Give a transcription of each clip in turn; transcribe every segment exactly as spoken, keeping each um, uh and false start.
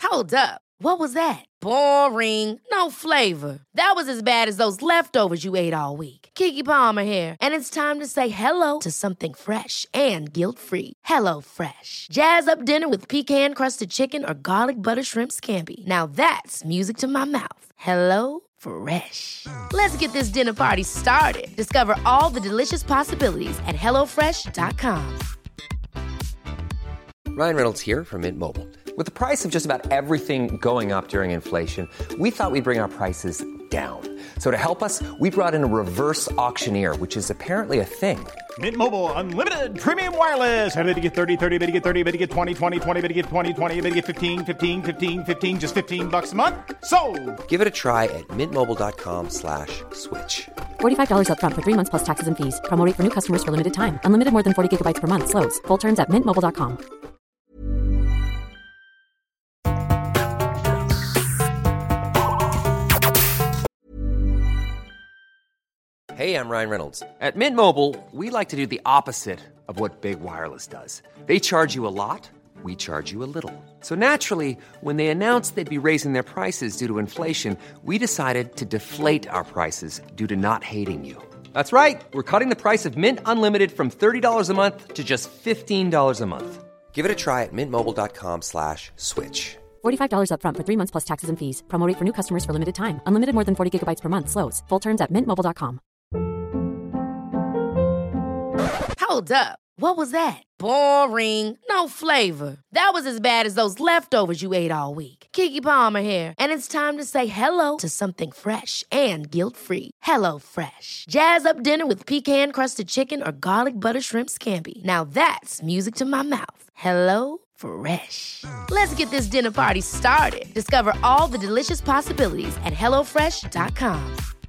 Hold up. What was that? Boring. No flavor. That was as bad as those leftovers you ate all week. Keke Palmer here, and it's time to say hello to something fresh and guilt-free. Hello Fresh. Jazz up dinner with pecan-crusted chicken or garlic butter shrimp scampi. Now that's music to my mouth. Hello Fresh. Let's get this dinner party started. Discover all the delicious possibilities at hello fresh dot com. Ryan Reynolds here from Mint Mobile. With the price of just about everything going up during inflation, we thought we'd bring our prices down. So to help us, we brought in a reverse auctioneer, which is apparently a thing. Mint Mobile Unlimited Premium Wireless. How to get thirty, thirty, how to get thirty, how to get twenty, twenty, twenty, how to get twenty, twenty, how to get fifteen, fifteen, fifteen, fifteen, just fifteen bucks a month? Sold! Give it a try at mintmobile.com slash switch. forty-five dollars up front for three months plus taxes and fees. Promo rate for new customers for limited time. Unlimited more than forty gigabytes per month. Slows full terms at mint mobile dot com. Hey, I'm Ryan Reynolds. At Mint Mobile, we like to do the opposite of what Big Wireless does. They charge you a lot, we charge you a little. So naturally, when they announced they'd be raising their prices due to inflation, we decided to deflate our prices due to not hating you. That's right. We're cutting the price of Mint Unlimited from thirty dollars a month to just fifteen dollars a month. Give it a try at mintmobile.com slash switch. forty-five dollars up front for three months plus taxes and fees. Promo rate for new customers for limited time. Unlimited more than forty gigabytes per month. Slows full terms at mint mobile dot com. Hold up. What was that? Boring. No flavor. That was as bad as those leftovers you ate all week. Keke Palmer here, and it's time to say hello to something fresh and guilt-free. Hello Fresh. Jazz up dinner with pecan-crusted chicken or garlic butter shrimp scampi. Now that's music to my mouth. Hello Fresh. Let's get this dinner party started. Discover all the delicious possibilities at hello fresh dot com.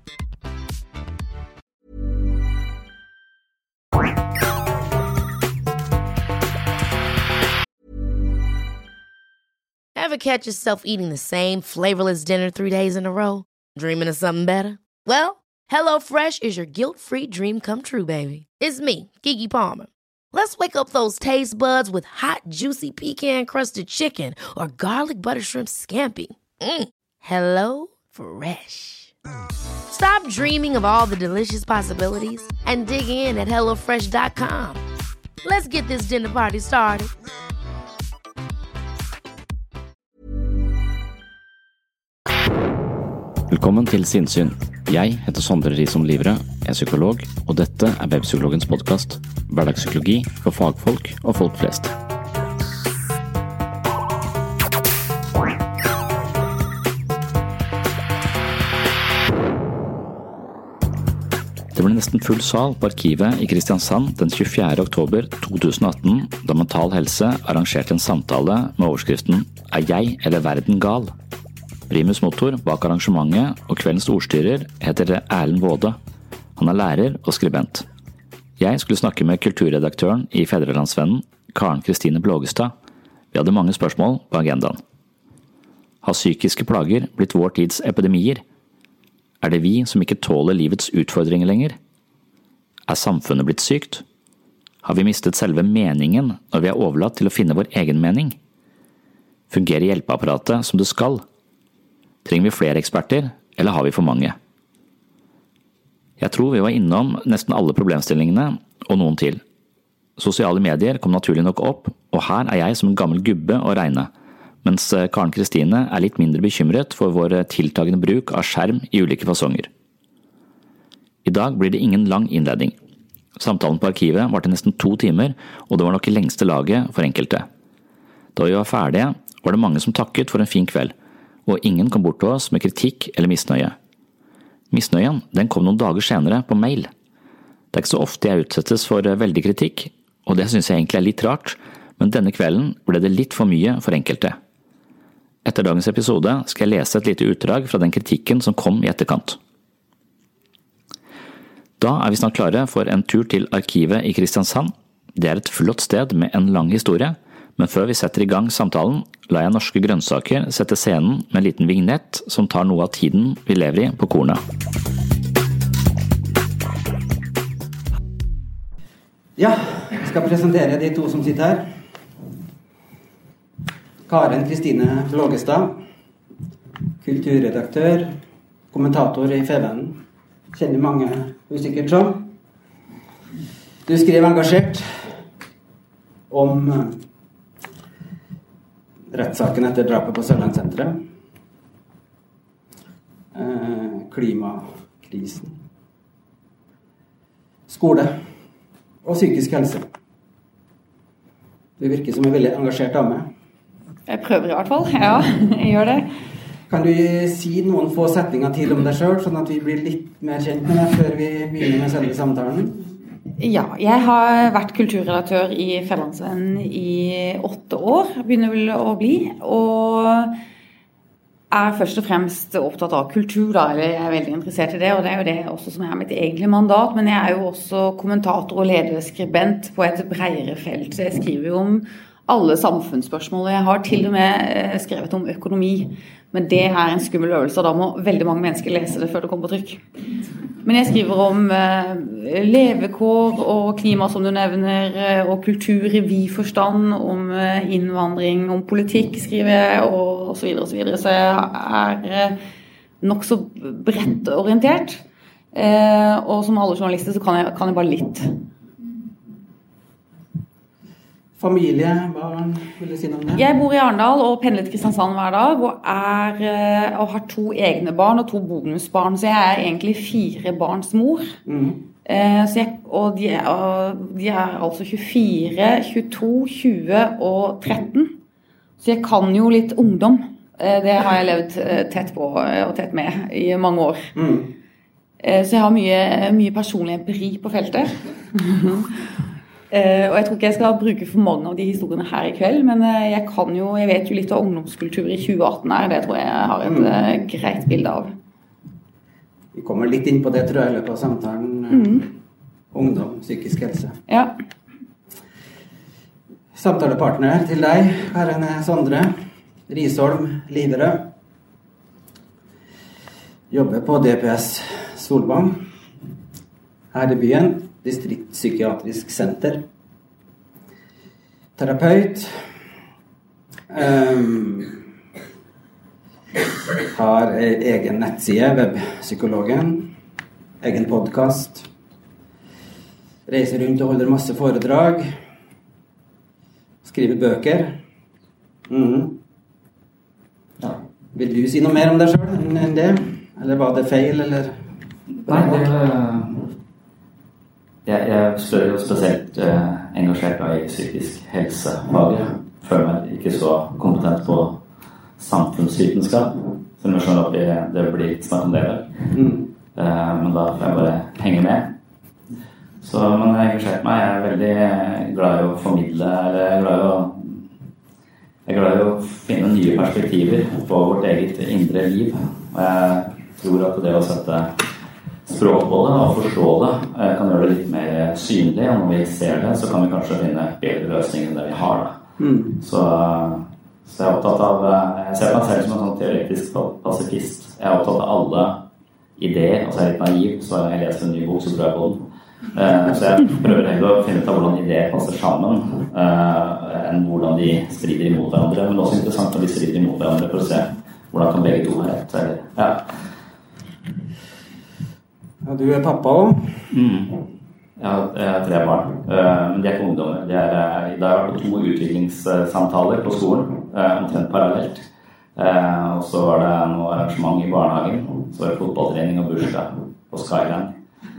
Ever catch yourself eating the same flavorless dinner three days in a row? Dreaming of something better? Well, HelloFresh is your guilt-free dream come true, baby. It's me, Keke Palmer. Let's wake up those taste buds with hot, juicy pecan-crusted chicken or garlic butter shrimp scampi. Mm. Hello Fresh. Stop dreaming of all the delicious possibilities and dig in at hello fresh dot com. Let's get this dinner party started. Velkommen til Sinnsyn. Jeg heter Sondre Risom Livre, er psykolog, og dette er Webpsykologens podcast. Hverdagspsykologi for fagfolk og folk flest. Det ble nesten full sal på arkivet i Kristiansand den tjuefjerde oktober to tusen og atten, da Mental Helse arrangerte en samtale med overskriften «Er jeg eller verden gal?». Primus motor bak arrangementet og kveldens ordstyrer heter Erlend Våde. Han er lærer og skribent. Jeg skulle snakke med kulturredaktøren i Fedrelandsvennen, Karen Kristine Blågestad. Vi hadde mange spørsmål på agendaen. Har psykiske plager blitt vår tids epidemier? Er det vi som ikke tåler livets utfordringer lenger? Er samfunnet blitt sykt? Har vi mistet selve meningen når vi er overlatt til å finne vår egen mening? Fungerer hjelpeapparatet som det skal? Trenger vi flere eksperter, eller har vi for mange? Jeg tror vi var innom nesten alle problemstillingene, og noen til. Sosiale medier kom naturlig nok opp, og her er jeg som en gammel gubbe å regne, mens Karen Kristine er litt mindre bekymret for vår tiltagende bruk av skjerm i ulike fasonger. I dag blir det ingen lang innledning. Samtalen på arkivet var til nesten to timer, og det var nok i lengste laget for enkelte. Da vi var ferdige, var det mange som takket for en fin kveld, og ingen kom bort til oss med kritikk eller misnøye. Misnøyen, den kom noen dager senere på mail. Det er ikke så ofte jeg utsettes for veldig kritikk, og det synes jeg egentlig er litt rart, men denne kvelden ble det litt for mye for enkelte. Etter dagens episode skal jeg lese et lite utdrag fra den kritikken som kom i etterkant. Da er vi snart klare for en tur til arkivet i Kristiansand. Det er et flott sted med en lang historie, men før vi setter i gang samtalen, lar jeg Norske Grønnsaker sette scenen med en liten vignett som tar noe av tiden vi lever i på kornet. Ja, jeg skal presentere de to som sitter her. Karen Kristine Flågestad, kulturredaktør, kommentator i Fevennen. Kjenner mange usikkert som. Du skrev engasjert om rettssaken etter drapet på Sørlandssenteret, eh, klimakrisen, skole og psykisk helse. Du virker som en veldig engasjert dame. Jeg prøver i hvert fall, ja, jeg gjør det. Kan du si noen få setninger til om deg selv, sånn at vi blir litt mer kjent med deg før vi begynner med selve samtalen? Ja, jeg har vært kulturredaktør i Fjellandsvennen i åtte år, begynner vel å bli, og er først og fremst opptatt av kultur, da, eller jeg er veldig interessert i det, og det er jo det også som er mitt egentlige mandat, men jeg er jo også kommentator og lederskribent på et bredere felt, så jeg skriver jo om alle samfunnsspørsmål, jeg har til og med skrevet om økonomi, men det er en skummel øvelse, og da må veldig mange mennesker lese det før det kommer på trykk. Men jeg skriver om eh, levekår og klima, som du nevner, og kultur i vid forstand, om eh, innvandring, om politikk, skriver jeg, og, og så videre, og så videre. Så jeg er eh, nok så bredt orientert. Eh, og som alle journalister så kan jeg, kan jeg bare litt. Familie, barn, vil du si noe om det? Jeg bor i Arendal og pendler til Kristiansand hver dag, og, er, og har to egne barn og to bonusbarn, så jeg er egentlig fire barns mor. Mm. Eh, så jeg, og, de er, og de er altså tjuefire, tjueto, tjue og tretten. Så jeg kan jo litt ungdom. Eh, det har jeg levd tett på og tett med i mange år. Mm. Eh, så jeg har mye, mye personlig empiri på feltet. Uh, og jeg tror ikke jeg skal bruke for mange av de historiene her i kveld, men uh, jeg kan jo, jeg vet jo litt av ungdomskultur i tjue atten her, det tror jeg jeg har et uh, greit bilde av. Vi kommer litt inn på det, tror jeg, i løpet av samtalen. Mm. Ungdom, psykisk helse. Ja. Samtalepartner til deg, Karen Sondre Risholm Liverød. Jobber på D P S Solvang her i byen. Distriktspsykiatrisk senter. Terapeut. Um, har egen nettside, webpsykologen. Egen podcast. Reiser rundt og holder masse foredrag. Skriver bøker. Mm. Ja. Vil du si noe mer om deg selv enn det? Eller var det feil, eller? Nei, det Jeg, jeg er jo spesielt eh, engasjert i psykisk helsefaget. Føler meg ikke så kompetent på samfunnsvitenskap. Så jeg skjønner at vi, det blir litt snart om det der. Mm. Eh, men da får jeg bare henge med. Så, men jeg har engasjert meg. Jeg er veldig glad i å formidle, eller jeg er glad i å, jeg er glad i å finne nye perspektiver på vårt eget indre liv. Og jeg tror at det å sette språk på det og forstå det kan gjøre det litt mer synlig, og når vi ser det så kan vi kanskje finne bedre løsninger enn det vi har da. Mm. Så, så jeg er opptatt av, jeg ser meg selv som en sånn teoretisk pasifist. Jeg er opptatt av alle ideer, og så er jeg litt naiv, så jeg leser en ny bok, så tror jeg på den. Uh, så jeg prøver heller å finne ut av hvordan ideer passer sammen, uh, enn hvordan de strider imot hverandre, men også interessant når de strider imot hverandre for å se hvordan kan begge to ha rett. Eller, ja. Ja, du er pappa også? Mm. Ja, jeg har tre barn, men de er ikke ungdommer. De er, det har vært to utviklingssamtaler på skolen, omtrent parallelt. Og så var det noe arrangement i barnehagen, så var det fotballtrening og bursdag på Skyland.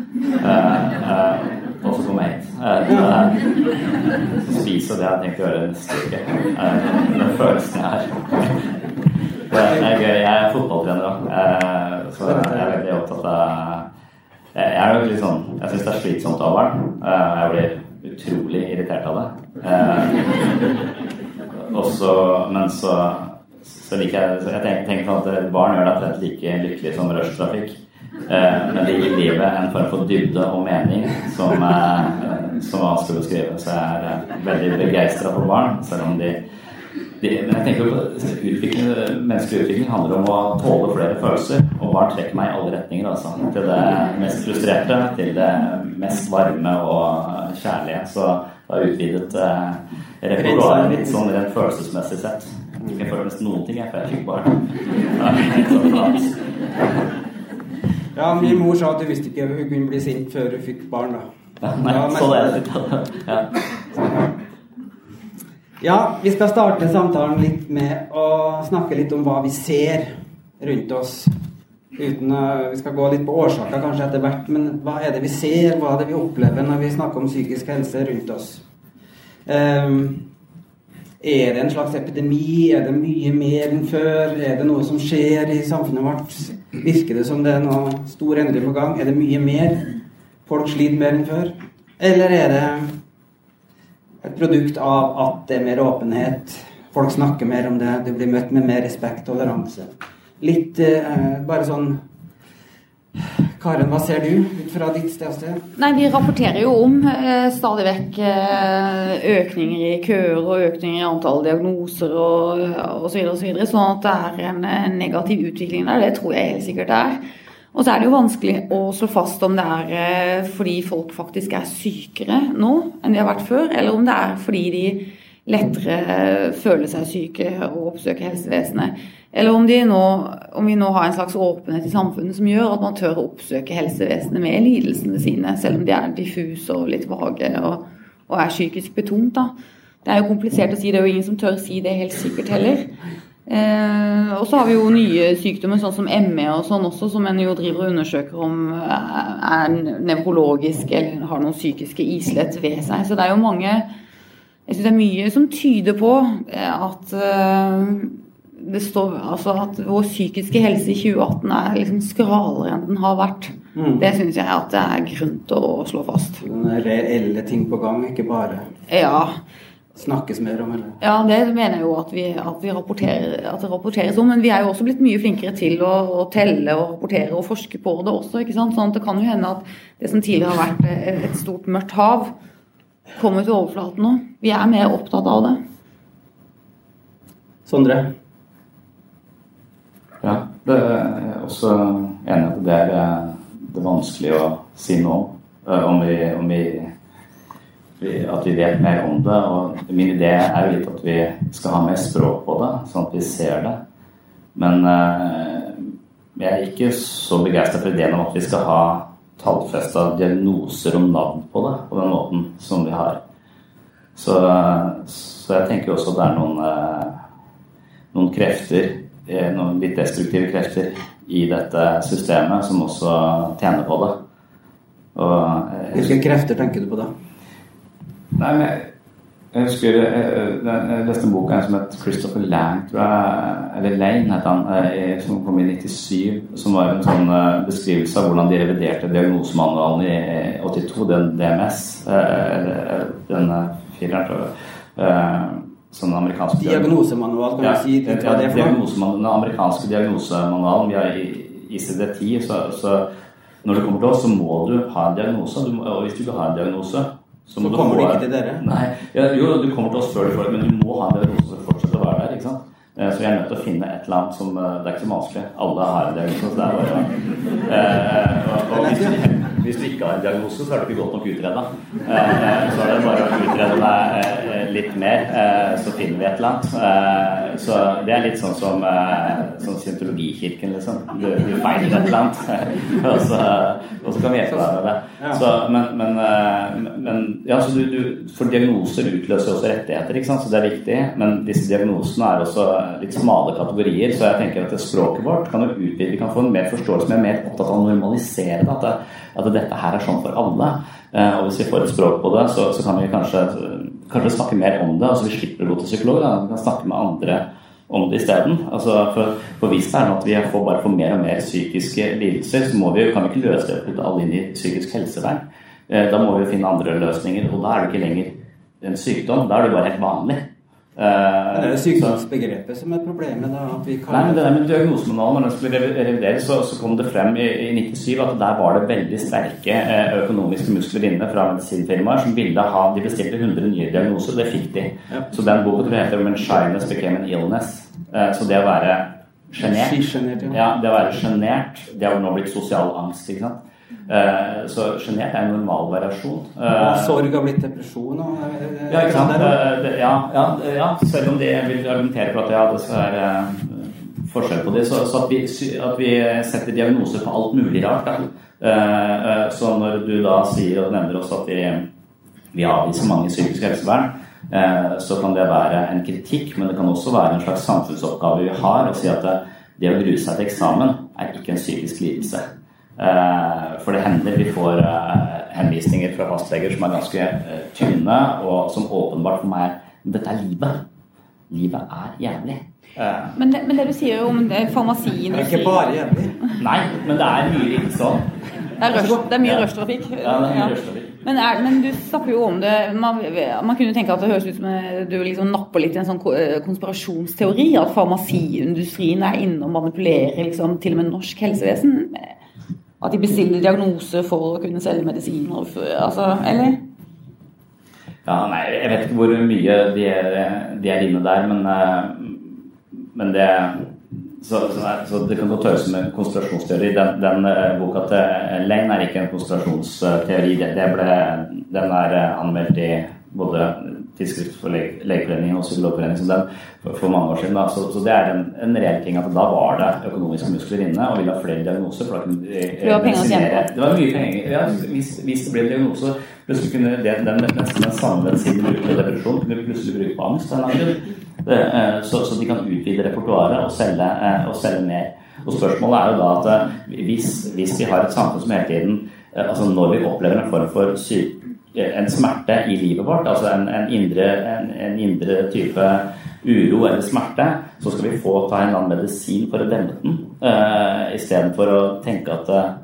Og så kom jeg hit. Så spise, og det har jeg tenkt å gjøre neste uke. Den følelsen jeg har. Det er gøy, jeg er fotballtrener også, så jeg er veldig opptatt av. Jeg er jo litt sånn, jeg synes det er slitsomt av barn. Jeg blir utrolig irritert av det. Også, men så, så liker jeg, jeg tenker, tenker sånn at barn gjør det at det er like lykkelig som rushtrafikk. Men det gir livet en form for dybde og mening som, som vanskelig å skrive. Så jeg er veldig begeistret for barn, selv om de De, men jeg tenker at utvikling, menneskelig utvikling handler om å tåle flere følelser, og barn trekker meg i alle retninger, altså. Til det mest frustrerte, til det mest varme og kjærlige. Så det har utvidet eh, repertoaret litt sånn rent følelsesmessig sett. Ikke for nesten noen ting, jeg, for jeg fikk barn. Det er helt sånn at... Ja, min mor sa at du visste ikke hun kunne bli sint før hun fikk barn, da. Ja, nei, så det er litt. Ja. Ja, vi skal starte samtalen litt med å snakke litt om hva vi ser rundt oss. Uten å, vi skal gå litt på årsaker kanskje etter hvert, men hva er det vi ser, hva er det vi opplever når vi snakker om psykisk helse rundt oss? Um, er det en slags epidemi? Er det mye mer enn før? Er det noe som skjer i samfunnet vårt? Virker det som det er noe stor endring på gang? Er det mye mer? Folk sliter mer enn før? Eller er det et produkt av at det er mer åpenhet? Folk snakker mer om det, du blir møtt med mer respekt og toleranse. Litt eh, bare sånn... Karen, hva ser du ut fra ditt stedsted? Nei, vi rapporterer jo om eh, stadig vekk eh, økninger i køer og økninger i antall diagnoser og, og så videre og så videre, sånn at det er en, en negativ utvikling der, det tror jeg helt sikkert er. Og så er det jo vanskelig å slå fast om det er eh, fordi folk faktisk er sykere nå enn de har vært før, eller om det er fordi de lettere føler seg syke og oppsøker helsevesenet. Eller om, de nå, om vi nå har en slags åpenhet i samfunnet som gjør at man tør å oppsøke helsevesenet med lidelsene sine, selv om de er diffuse og litt vage og, og er psykisk betont. Da. Det er jo komplisert å si, det er jo ingen som tør si det helt sikkert heller. Eh, og så har vi jo nye sykdommer, sånn som M E og sånn også, som en jo driver og undersøker om er nevrologisk eller har noen psykiske islett ved seg. Så det er jo mange, jeg synes det er mye som tyder på at... Eh, det står altså at vår psykiske helse i tjue atten er liksom skralere enn den har vært. Mm. Det synes jeg at det er grunn til å slå fast. Den er reelle ting på gang, ikke bare ja. Snakkes mer om, eller? Ja, det mener jeg jo at, vi, at, vi rapporterer, at det rapporteres om, men vi er jo også blitt mye flinkere til å, å telle og rapportere og forske på det også, ikke sant? Sånn at det kan jo hende at det som tidligere har vært et stort mørkt hav kommer til overflaten nå. Vi er mer opptatt av det. Sondre? Ja, det er også enig at det er, det er vanskelig å si noe om, vi, om vi, at vi vet mer om det. Og min idé er jo litt at vi skal ha mer språk på det, sånn at vi ser det. Men jeg er ikke så begeistret for ideen om at vi skal ha tallfestet diagnoser og navn på det, på den måten som vi har. Så, så jeg tenker også at det er noen, noen krefter, noen litt destruktive krefter i dette systemet som også tjener på det. Og, hvilke krefter tenker du på da? Nei, men jeg, jeg husker jeg, jeg leste en bok som het Christopher Lang, tror jeg, eller Lane het han, som kom i nittisju, som var en sånn beskrivelse av hvordan de reviderte diagnosemanualen i åttito, den D M S, eller den fireren, tror jeg. Sånn amerikansk diagnosemanual, kan ja, du si litt hva det er for noe? Den amerikanske diagnosemanualen, vi har i I C D ti, så, så når du kommer til oss, så må du ha en diagnose, du må, og hvis du ikke har en diagnose, så, må så du kommer få, du ikke til dere? Nei, ja, jo, du kommer til oss før du får det, men du må ha en diagnose for å fortsette å være der, ikke sant? Så jeg er nødt til å finne et eller annet som, det er ikke så vanskelig, alle har en diagnose, så det er bare, eh, og, og hvis, du, hvis du ikke har en diagnose, så er du ikke godt nok utredet. Eh, så er det bare å utrede deg eh, litt mer, eh, så finner vi et eller annet. Eh, så det er litt sånn som eh, sånn scientologikirken, liksom. Du, du feiler et eller annet, og, så, og så kan vi hjelpe deg med det. Så, men, men, eh, men ja, så du, du, for diagnoser utløser også rettigheter, ikke sant? Så det er viktig, men disse diagnosene er også litt smale kategorier, så jeg tenker at det språket vårt kan jo utvide, vi kan få en mer forståelse, men mer opptatt av å normalisere det, at, det, at dette her er sånn for alle, eh, og hvis vi får et språk på det, så, så kan vi kanskje, kanskje snakke mer om det, altså vi slipper å gå til psykolog, da. Vi kan snakke med andre om det i stedet, altså for, for hvis det er noe at vi får bare få mer og mer psykiske lidelser, så må vi, kan vi ikke løse det og putte alle inn i psykisk helsevern, eh, da må vi finne andre løsninger, og da er det ikke lenger en sykdom, da er det bare helt vanlig. Uh, det er jo sykdomsbegrepet som er problemet da, at vi kan... Nei, men det der med diagnosemanualen, når den skulle revideres, så, så kom det frem i, i nittisju at der var det veldig sterke eh, økonomiske muskler inne fra medisinfirmaer som ville ha, de bestilte hundre nye diagnoser, det fikk de. Ja. Så den boken tror jeg heter When Shyness Became an Illness, eh, så det å være genert, ja. Ja, det å være genert, det har nå blitt sosial angst, ikke sant? Uh, så genert er en normal variasjon. Uh, og sorg har blitt depresjon og, uh, ja, ikke sant? Uh, det, ja, ja, ja, selv om det vil argumentere for at ja, det skal være uh, forskjell på det, så, så at, vi, at vi setter diagnoser på alt mulig rart. Uh, uh, så når du da sier og nevner oss at vi, vi avviser mange psykisk helsevern, uh, så kan det være en kritikk, men det kan også være en slags samfunnsoppgave vi har, å si at det, det å grue seg til eksamen er ikke en psykisk lidelse. Uh, for det hender vi får uh, henvisninger fra fastleger som er ganske uh, tynne, og som åpenbart for meg er dette er livet. Livet er jævlig. Uh, men, det, men det du sier om farmasien... Det er ikke bare jævlig. Nei, men det er mye lidelse også. Det er, rush, det er mye rushtrafikk. Ja, det er mye rushtrafikk. Men, er, men du snakker jo om det, man, man kunne tenke at det høres ut som du liksom napper litt i en sånn konspirasjonsteori, at farmasiindustrien er inne og manipulerer liksom, til og med norsk helsevesen, at de bestiller diagnoser for å kunne selge medisiner, altså, eller? Ja, nei, jeg vet ikke hvor mye de er, de er inne der, men, men det... Så, så, så det kan godt høres som en konspirasjonsteori. Den, den uh, boka til Lane er ikke en konspirasjonsteori. Det, det ble, den er uh, anmeldt i både tidsskrift for leg, Legeforeningen og Psykologforeningen som den for, for mange år siden. Da. Så, så det er en, en reell ting at da var det økonomiske muskler inne og ville ha flere diagnoser. For da kunne de, det var penger å tjene. Det var mye penger. Ja, hvis, hvis det ble diagnoser, plutselig kunne det, den, nesten den samme medisinen bruke på depresjon, kunne vi plutselig bruke på angst. Det, så, så de kan utvide repertoaret og selge, og selge mer. Og spørsmålet er jo da at hvis, hvis vi har et samfunn som hele tiden, altså når vi opplever en form for syk, en smerte i livet vårt, altså en, en, indre, en, en indre type uro eller smerte, så skal vi få ta en eller annen medisin for å dempe den, uh, i stedet for å tenke at uh,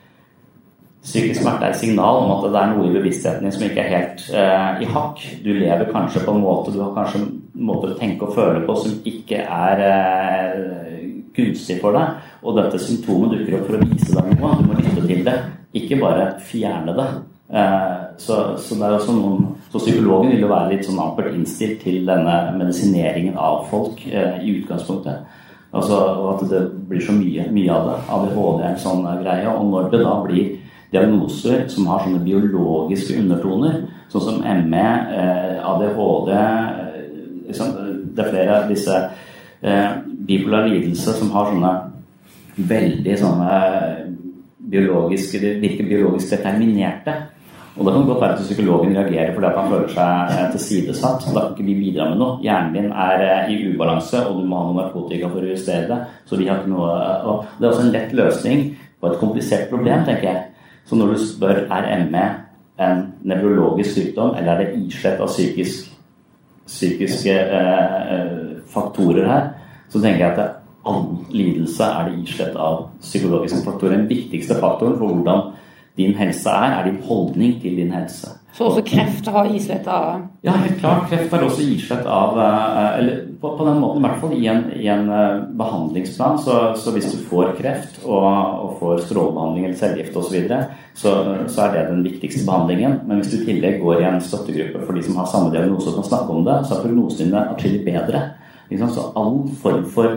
psykisk smerte er et signal om at det er noe i bevisstheten som ikke er helt uh, i hakk. Du lever kanskje på en måte, du har kanskje en måte å tenke og føle på som ikke er uh, gunstig for deg, og dette symptomet dukker opp for å vise deg noe. Du må lytte til det, ikke bare fjerne det. Uh, så, så det er også noen, så psykologen vil jo være litt sånn ampert innstilt til denne medisineringen av folk uh, i utgangspunktet. Altså at det blir så mye, mye av det. A D H D er en sånn greie, og når det da blir diagnoser som har sånne biologiske undertoner, sånn som M E, eh, A D H D, eh, liksom, det er flere av disse eh, bipolar lidelse som har sånne veldig sånne biologiske, det virker biologisk determinerte. Og da kan det godt være at psykologen reagerer fordi at han føler seg tilsidesatt, og da kan ikke vi bidra med noe. Hjernen din er i ubalanse, og du må ha noe narkotika for å justere det, så vi har ikke noe, og det er også en lett løsning på et komplisert problem, tenker jeg. Så når du spør, er M E en nevrologisk sykdom, eller er det islett av psykisk, psykiske eh, faktorer her, så tenker jeg at all lidelse er det islett av psykologiske faktorer. Den viktigste faktoren for hvordan din helse er, er din holdning til din helse. Så også kreft har islett av... Ja, helt klart. Kreft har også islett av, eller på, på den måten i hvert fall i en, i en behandlingsplan, så, så hvis du får kreft og, og får strålebehandling eller cellegift og så videre, så, så er det den viktigste behandlingen. Men hvis du i tillegg går i en støttegruppe for de som har samme diagnose og kan snakke om det, så er prognosen din atskillig bedre. Så all form for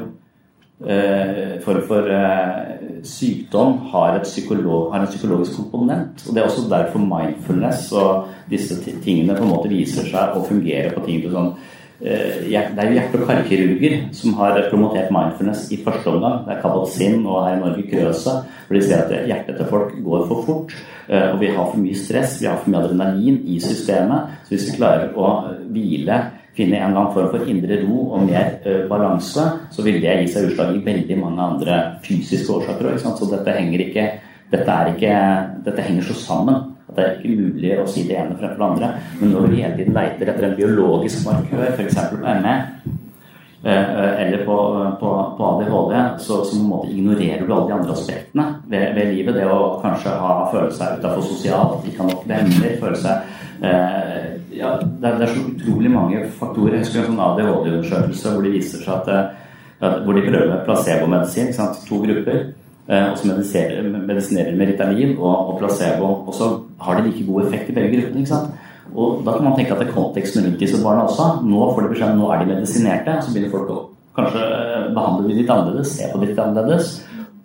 Uh, for, for uh, sykdom har, et psykolog, har en psykologisk komponent, og det er også derfor mindfulness og disse tingene på en måte viser seg å fungere på ting sånn, uh, det er hjerte- og karkirurger som har promotert mindfulness i første omgang. Det er Kabat-Zinn og her i Norge Krøse, for de ser at hjertet til folk går for fort, uh, og vi har for mye stress, vi har for mye adrenalin i systemet, så hvis vi klarer å hvile, finne en eller annen form for indre ro og mer uh, balanse, så vil det gi seg utslag i veldig mange andre fysiske årsaker. Ikke sant? Så dette henger ikke, dette er ikke, dette henger så sammen at det er ikke mulig å si det ene fremfor det andre. Men når du hele tiden leter etter en biologisk markør, for eksempel på M E, uh, eller på, på, på A D H D, så, så på en måte ignorerer du alle de andre aspektene ved, ved livet. Det å kanskje ha, føle seg utenfor sosialt, ikke ha nok venner, føle seg uh, ja, det er, det er så utrolig mange faktorer. Jeg husker en sånn A D H D-undersøkelse hvor de viser seg at, at hvor de prøver med placebo-medisin, ikke sant? To grupper, eh, og så medisinerer, medisinerer med Ritalin og, og placebo, og så har det like god effekt i begge gruppene, ikke sant? Og da kan man tenke at det er konteksten rundt disse barna også. Nå får de beskjed, nå er de medisinerte, så begynner folk å kanskje behandle de litt annerledes, se på de litt annerledes,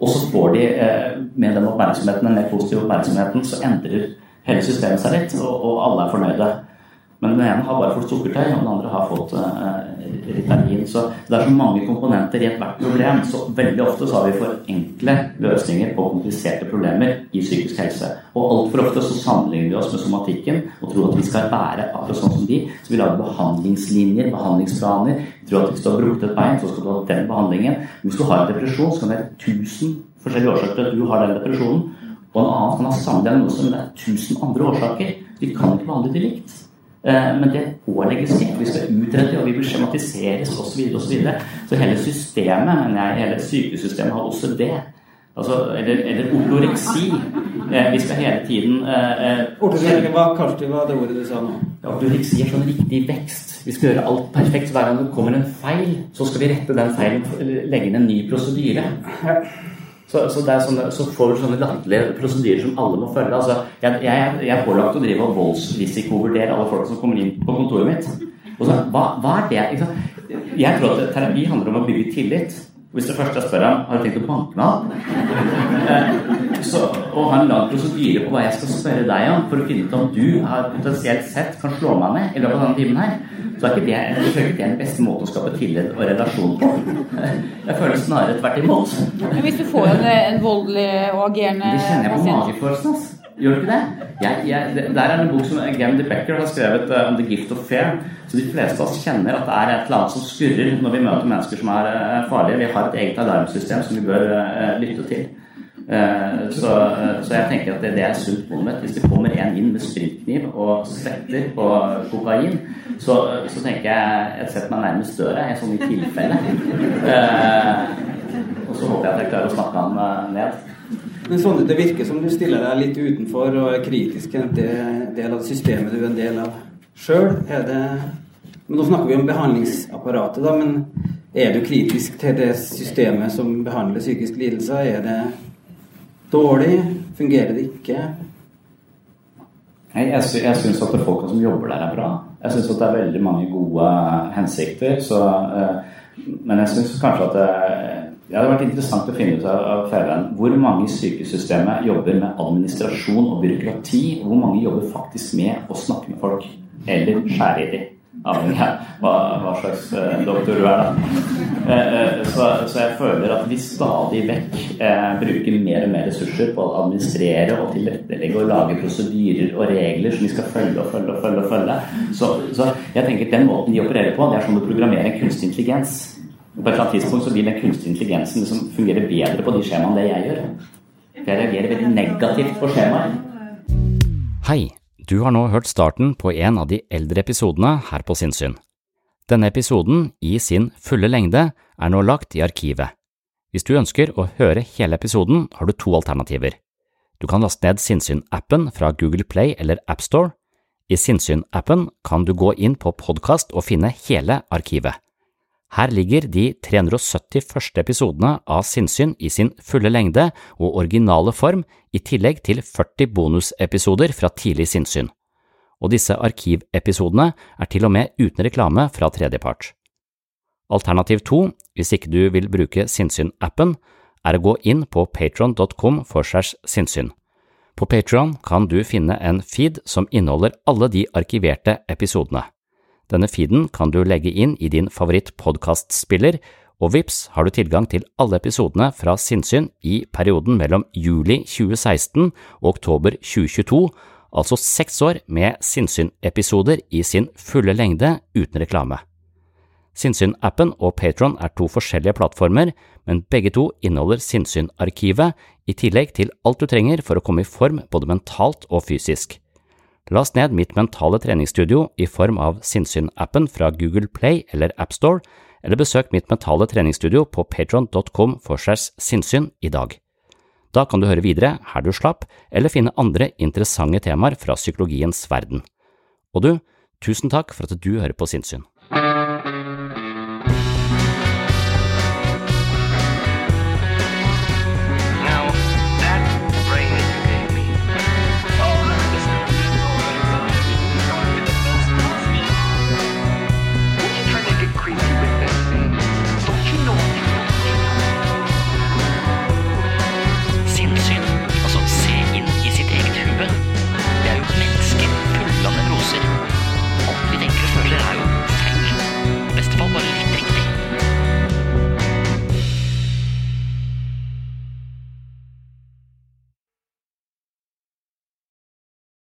og så får de, med den oppmerksomheten, den mer positive oppmerksomheten, så endrer hele systemet seg litt, og, og alle er fornøyde. Men den ene har bare fått sukkertøy, og den andre har fått uh, Ritalin. Så det er så mange komponenter i et hvert problem, så veldig ofte så har vi for enkle løsninger på kompliserte problemer i psykisk helse. Og alt for ofte så sammenligner vi oss med somatikken og tror at vi skal være akkurat sånn som de. Så vi lager behandlingslinjer, behandlingsplaner. Vi tror at hvis du har brukt et bein, så skal du ha den behandlingen. Hvis du har en depresjon, så kan det være tusen forskjellige årsaker til at du har den depresjonen. Og en annen kan ha samme diagnose, men det er tusen andre årsaker. Vi kan ikke behandle det likt. Men det pålegges til, vi skal utrede, og vi vil skjematiseres, og så videre, og så videre. Så hele systemet, men jeg, hele sykesystemet har også det. Altså, eller, eller ortoreksi. Vi skal hele tiden... Eh, ortoreksi, hva kalte hva det ordet du sa nå? Ortoreksi er sånn riktig vekst. Vi skal gjøre alt perfekt, så hver gang det kommer en feil, så skal vi rette den feilen, legge inn en ny prosedyre. Så, så, det er sånne, så får vi sånne latterlige prosedyrer som alle må følge. Altså, jeg, jeg, jeg er pålagt å drive og voldsrisikovurdere alle folk som kommer inn på kontoret mitt. Og så, hva, hva er det? Ikke sant? Jeg tror at terapi handler om å bygge tillit. Hvis det første jeg spør ham, har du tenkt å banke meg av? Eh, så, og ha en lang prosedyre på hva jeg skal spørre deg om, for å finne ut om du har potensielt sett kan slå meg ned i løpet av denne timen her. Så er ikke det, jeg føler ikke det er den beste måten å skape tillit og relasjon på. Jeg føler snarere tvert imot. Men hvis du får en, en voldelig og agerende pasient... Det kjenner jeg på magefølelsen, altså. Gjør du ikke det? Jeg, jeg, der er en bok som Gavin De Becker har skrevet uh, om The Gift of Fear. Så de fleste av oss kjenner at det er et eller annet som skurrer når vi møter mennesker som er uh, farlige. Vi har et eget alarmsystem som vi bør uh, lytte til. Uh, så, uh, så jeg tenker at det, det er sunt målmett. Hvis det kommer en inn med sprintkniv og svetter på kokain, så, uh, så tenker jeg jeg setter meg nærmest døra i sånn i tilfelle. Uh, og så håper jeg at jeg klarer å snakke han uh, ned. Men sånn, det virker som du stiller deg litt utenfor og er kritisk til en del av systemet du er en del av selv. Er det... Men nå snakker vi om behandlingsapparatet da, men er du kritisk til det systemet som behandler psykisk lidelse? Er det dårlig? Fungerer det ikke? Jeg, jeg, jeg synes at folk som jobber der er bra. Jeg synes at det er veldig mange gode hensikter, så, uh, men jeg synes kanskje at det Ja, det har vært interessant å finne ut av Fælen hvor mange i sykesystemet jobber med administrasjon og byråkrati, og hvor mange jobber faktisk med å snakke med folk, eller skjære i dem, avhengig av hva, hva slags uh, doktor du er da. Uh, uh, så, så jeg føler at vi stadig vekk uh, bruker mer og mer ressurser på å administrere og tilrettelegge og lage prosedyrer og regler som vi skal følge og følge og følge og følge. Så, så jeg tenker at den måten de opererer på, det er som å programmere en kunstig intelligens. Og på et eller annet tidspunkt så vil den kunstige intelligensen liksom fungere bedre på de skjemaene det jeg gjør. Jeg reagerer veldig negativt på skjemaer. Hei, du har nå hørt starten på en av de eldre episodene her på Sinnsyn. Denne episoden i sin fulle lengde er nå lagt i arkivet. Hvis du ønsker å høre hele episoden, har du to alternativer. Du kan laste ned Sinnsyn-appen fra Google Play eller App Store. I Sinnsyn-appen kan du gå inn på podcast og finne hele arkivet. Her ligger de tre hundre og sytti første episodene av Sinnsyn i sin fulle lengde og originale form, i tillegg til førti bonusepisoder fra tidlig Sinnsyn. Og disse arkivepisodene er til og med uten reklame fra tredjepart. Alternativ to, hvis ikke du vil bruke Sinnsyn-appen, er å gå inn på patreon punktum com slash sinnssyn. På Patreon kan du finne en feed som inneholder alle de arkiverte episodene. Denne feeden kan du legge inn i din favoritt-podcastspiller, og vips har du tilgang til alle episodene fra Sinnsyn i perioden mellom juli tjue seksten og oktober tjue tjueto, altså seks år med Sinnsyn-episoder i sin fulle lengde uten reklame. Sinnsyn-appen og Patreon er to forskjellige plattformer, men begge to inneholder Sinnsyn-arkivet, i tillegg til alt du trenger for å komme i form både mentalt og fysisk. Last ned mitt mentale treningsstudio i form av Sinnsyn-appen fra Google Play eller App Store, eller besøk mitt mentale treningsstudio på patreon punktum com slash sinnssyn i dag. Da kan du høre videre her du slapp, eller finne andre interessante temaer fra psykologiens verden. Og du, tusen takk for at du hører på Sinnsyn.